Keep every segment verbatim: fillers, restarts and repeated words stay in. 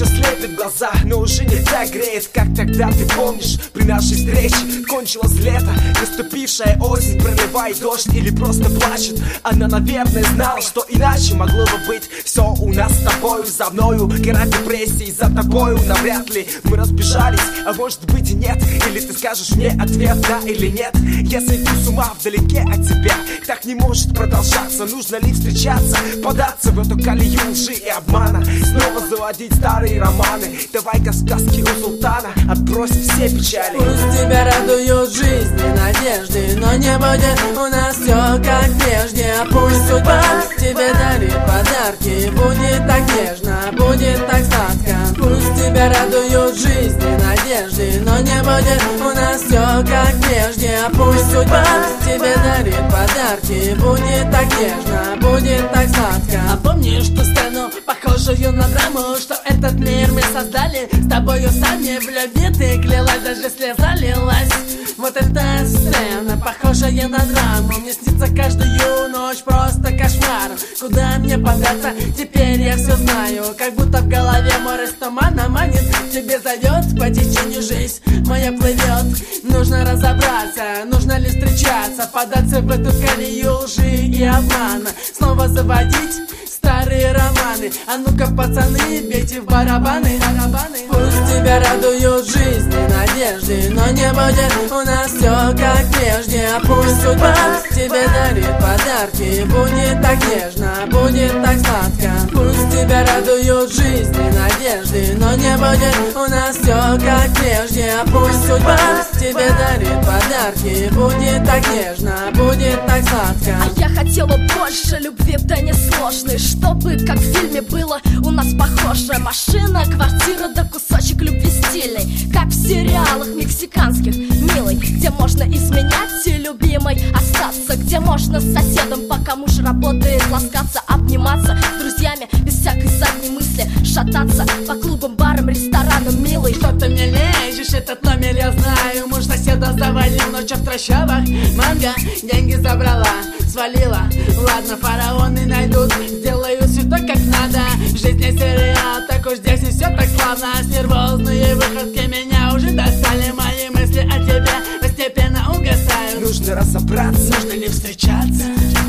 еще слепит глаза, но уже не так греет, как тогда, ты помнишь? При нашей встрече кончилось лето, наступившая осень проливает дождь или просто плачет. Она, наверное, знала, что иначе могло бы быть. Все у нас с тобою, за мною гора депрессии, за тобою навряд ли мы разбежались, а может быть и нет. Или ты скажешь мне ответ, да или нет. Я сойду с ума вдалеке от тебя, так не может продолжаться. Нужно ли встречаться, податься в эту колею лжи и обмана, снова заводить старые романы? Давай-ка сказки у султана, отбросим все печали. Пусть тебя радуют жизни, надежды, но не будет у нас все как прежде. Пусть судьба тебе дарит подарки, будет так нежно, будет так сладко. Пусть тебя радуют жизни, надежды, но не будет у нас все как прежде. Пусть судьба тебе дарит подарки, будет так нежно, будет так сладко. А помнишь ту сцену, похожую на драму, что этот мир мы создали с тобою сами? В любви ты клялась, даже слеза лилась. Вот эта сцена, похожая на драму, мне снится каждую ночь просто кошмар. Куда мне податься, теперь я все знаю, как будто в голове море с тумана манит. Тебе зовет по течению жизнь моя плывет. Нужно разобраться, нужно ли встречаться, податься в эту колею лжи и обмана, снова заводить старые романы. А ну-ка, пацаны, бейте в барабаны, барабаны. Пусть тебя радуют жизни, надежды, но не будет у нас все как прежде. Пусть судьба тебе дарит подарки, будет так нежно, будет так сладко. Пусть тебя радуют жизни, надежды, но не будет у нас все как прежде. Пусть судьба тебе дарит подарки, будет так нежно, будет так сладко. А я хотела больше любви, да не сложной, чтобы как в фильме было у нас похоже. Машина, квартира, да кусочек любви стильный, как в сериалах мексиканских, милый, где можно изменять и любимой остаться, где можно с соседом, пока муж работает, ласкаться, обниматься с друзьями без всякой задней мысли, шататься по клубам, барам, ресторанам, милый. Что ты мне лезешь, этот номер я знаю. Муж соседа завалил ночью в трущобах. Манго деньги забрала, свалила. Ладно, фараоны найдут, сделаю все так, как надо. В жизни сериал, так уж здесь не все так славно. Нервозные выходки меня уже достали. Мои мысли о тебе постепенно угасают. Нужно разобраться, нужно ли встречаться.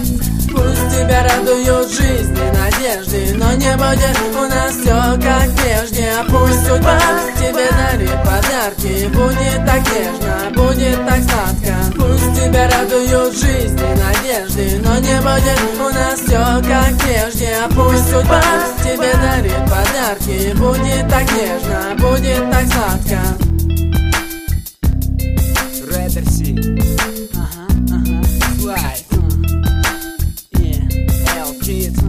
Пусть тебя радуют жизни, надежды, но не будет у нас все как прежде. Пусть судьба тебе дарит подарки, будет так нежно, будет так сладко. Пусть тебя радуют жизни, надежды, но не будет у нас все как прежде. Пусть судьба тебе дарит подарки, будет так нежно, будет так сладко. Редерси. Ага, ага, слайд. L Kids.